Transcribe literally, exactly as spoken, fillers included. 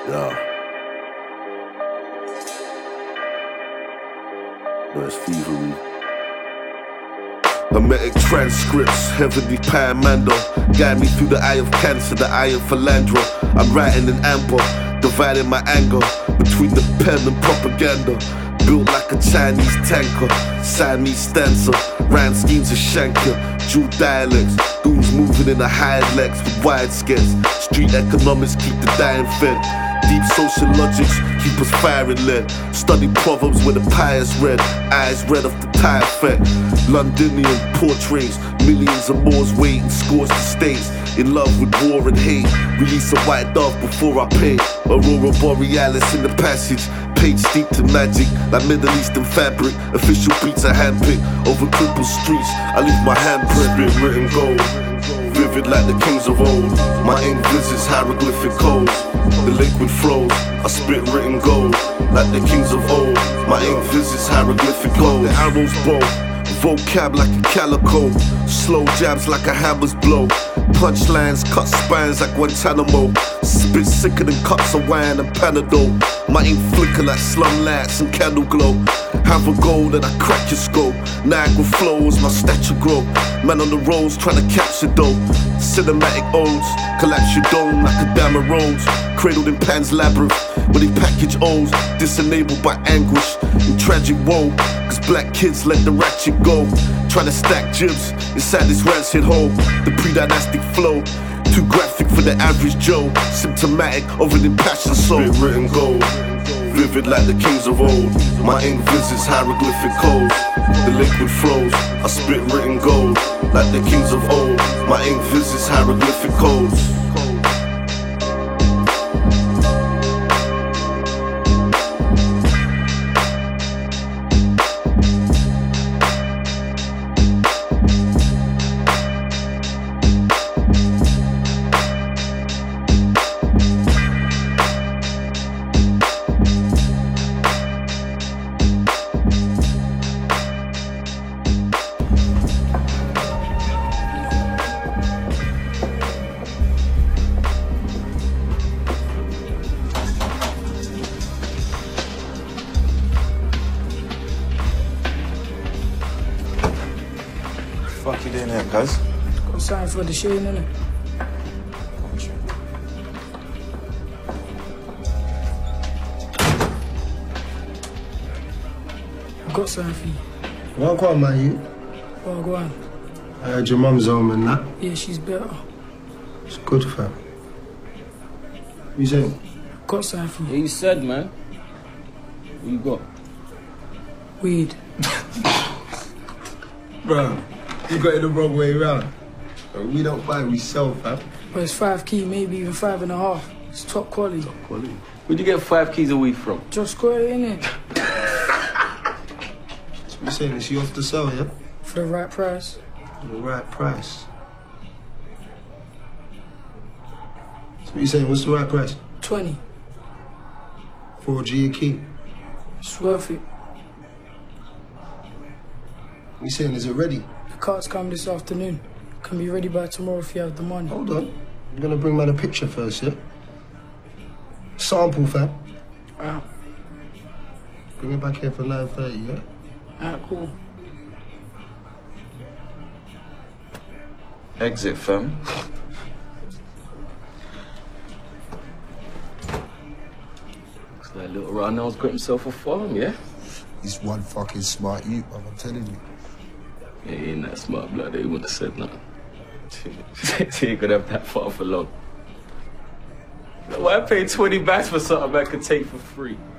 Yeah. No, it's thievery. Hermetic transcripts, heavenly paramando. Guide me through the eye of cancer, the eye of philandro. I'm writing in amber, dividing my anger between the pen and propaganda. Built like a Chinese tanker, Siamese stanza. Rhyme schemes of Shanker, dual dialects. Goons moving in the high legs with wide skets. Street economics keep the dying fed. Deep social logics keep us firing lead. Study proverbs with the pious red. Eyes red off the tie effect. Londonian portraits, millions of Moors waiting, scores the states. In love with war and hate. Release a white dove before I pay. Aurora Borealis in the passage. Page steeped in magic, like Middle Eastern fabric. Official beats are handpicked over crippled streets. I leave my handprint, bit written gold. Vivid like the kings of old. My ink visits hieroglyphic codes. The liquid flows, I spit written gold. Like the kings of old. My ink visits hieroglyphic codes. The arrows bow, vocab like a calico. Slow jabs like a hammer's blow. Punchlines cut spines like Guantanamo. Spit sicker than cups of wine and Panadol. My ink flicker like slum lights and candle glow. Have a goal and I crack your skull. Niagara flows, my stature grow. Man on the roads trying to capture dough. Cinematic odes, collapse your dome like a dam of roads. Cradled in Pan's labyrinth, where they package O's. Disenabled by anguish and tragic woe. Cause black kids let the ratchet go. Trying to stack jibs inside this rancid hole. The pre-dynastic flow, too graphic for the average Joe. Symptomatic of an impassioned soul. Spit written gold, vivid like the kings of old. My ink visits hieroglyphic codes. The liquid flows, I spit written gold. Like the kings of old, my ink visits hieroglyphic codes. What you doing here, cuz? Got something for the shade, innit? I got something for you. Well, go on, man, you. Well, go on. I heard your mum's home and that. Yeah, she's better. It's good, fam. What you saying? Got something for you. Yeah, you said, man. What you got? Weed. Bro, you got it the wrong way around. Bro, we don't buy, we sell, fam. But it's five key, maybe even five and a half. It's top quality. Top quality. Where'd you get five keys of weed from? Just got it, innit? So you saying it's you off to sell, yeah? For the right price. The right price. So you saying, what's the right price? twenty. four G a key. It's worth it. You saying, is it ready? The carts come this afternoon. Can be ready by tomorrow if you have the money. Hold on. I'm gonna bring man a picture first, yeah? Sample, fam. Alright. Bring it back here for nine thirty, yeah? Alright, cool. Exit, fam. Looks like little Ronald's got himself a farm, yeah? He's one fucking smart youth, man, I'm telling you. Yeah, he ain't that smart, blood. He wouldn't have said nothing. He ain't gonna have that far for long. Why pay twenty backs for something I could take for free?